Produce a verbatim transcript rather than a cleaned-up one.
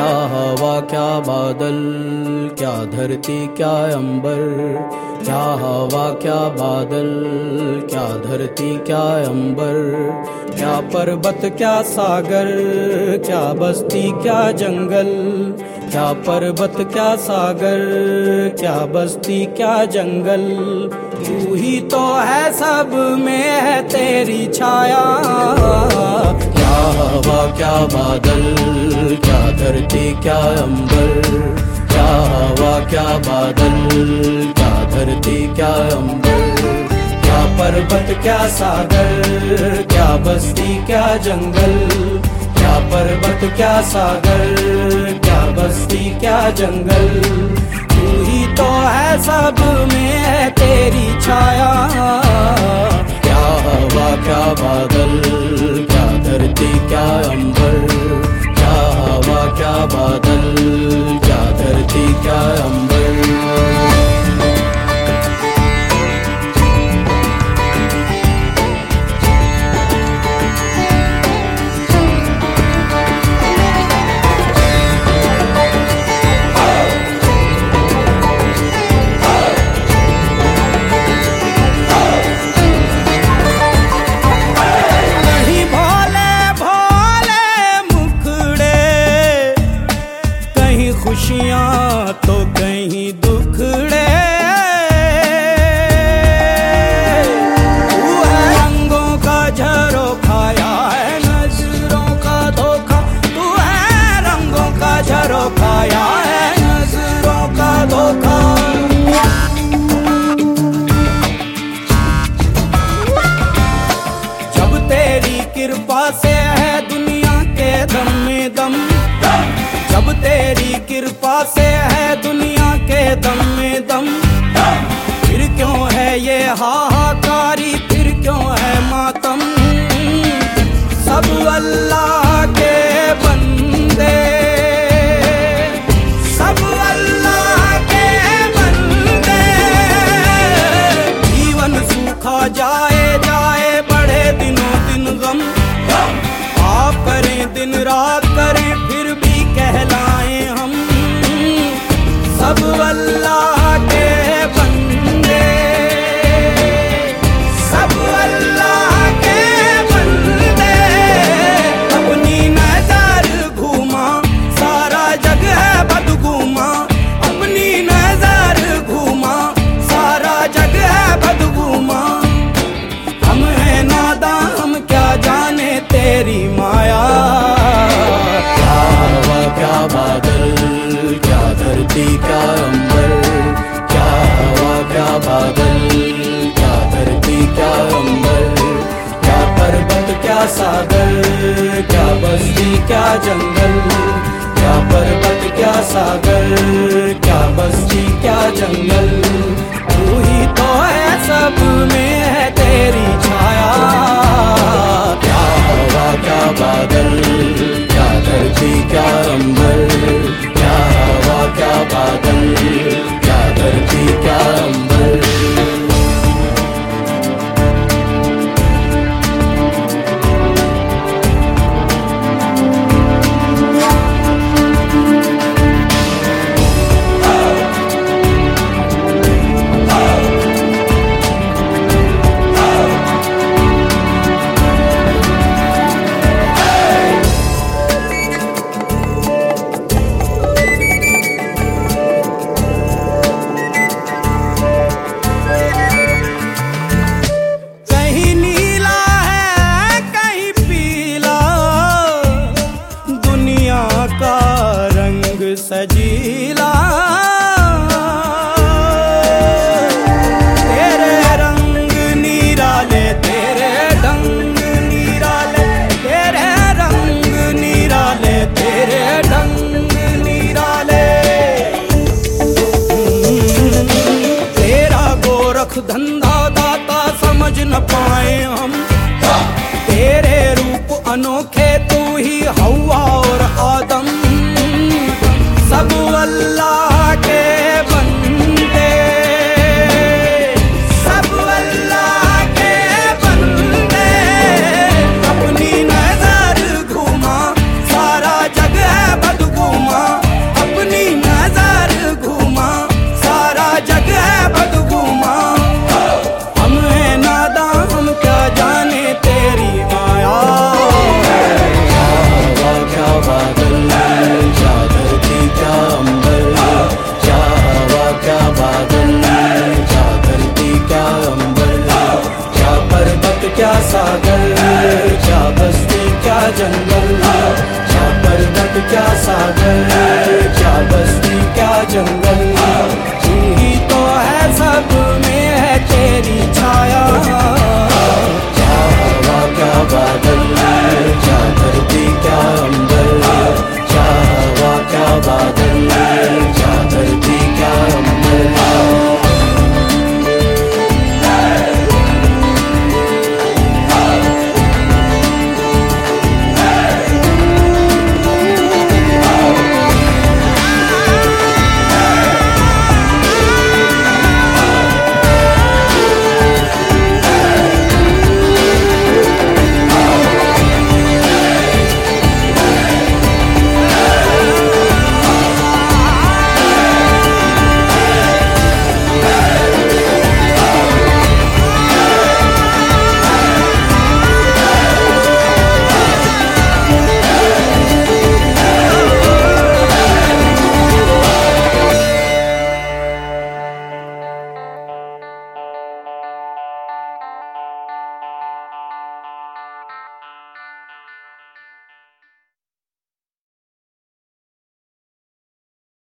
हवा क्या बादल, क्या धरती क्या अंबर, क्या हवा क्या बादल, क्या धरती क्या अंबर, क्या पर्वत क्या सागर, क्या बस्ती क्या जंगल, क्या पर्वत क्या सागर, क्या बस्ती क्या जंगल, तू ही तो है सब में है तेरी छाया। क्या हवा क्या बादल, क्या धरती क्या अंबर, क्या हवा क्या बादल, क्या धरती क्या अंबर, क्या पर्वत क्या सागर, क्या बस्ती क्या जंगल, क्या पर्वत क्या सागर, क्या बस्ती क्या जंगल, तू ही तो है सब में है तेरी छाया। क्या हवा क्या बादल, क्या धरती क्या अंबर, क्या हवा क्या बादल, क्या धरती क्या अंबर। खुशियाँ तो कहीं दुखड़े, तू है रंगों का झरोखा या है नजरों का धोखा, तू है रंगों का झरोखा या है नजरों का धोखा। जब तेरी कृपा से है दुनिया के दम में दम, जब तेरी कृपा से है दुनिया के दम में दम, फिर क्यों है ये हाहाकारी, फिर क्यों है मातम। सब अल्लाह के बंदे, सब अल्लाह के बंदे, जीवन सूखा जाए जाए बढ़े दिनों दिन गम, आप करें दिन रात करें फिर भी कहलाएं हम सब अल्लाह के बंदे, सब अल्लाह के बंदे। अपनी नजर घूमा सारा जग है बदगुमा, अपनी नजर घूमा सारा जग है बदगुमा। हम हैं नादां हम क्या जाने तेरी माया। क्या बादल, क्या धरती क्या अंबर, क्या हवा क्या बादल, क्या धरती क्या अंबर, क्या पर्वत क्या सागर, क्या बस्ती क्या जंगल, क्या पर्वत क्या सागर, क्या बस्ती क्या जंगल, तू ही तो है सब में है तेरी छाया। क्या हवा क्या बादल, क्या धरती क्या अंबर, क्या हवा क्या बादल, क्या धरती क्या अंबर। सजीला तेरे रंग निराले, तेरे ढंग निराले, तेरे रंग निराले, तेरे ढंग निराले। तेरा गोरख धंधा दाता समझ न पाए हम, तेरे रूप अनोखे तू ही हवा और आदम। सब अल्लाह के बंदे, सब अल्लाह के बंदे। अपनी नजर घूमा सारा जग है बदगुमा, है।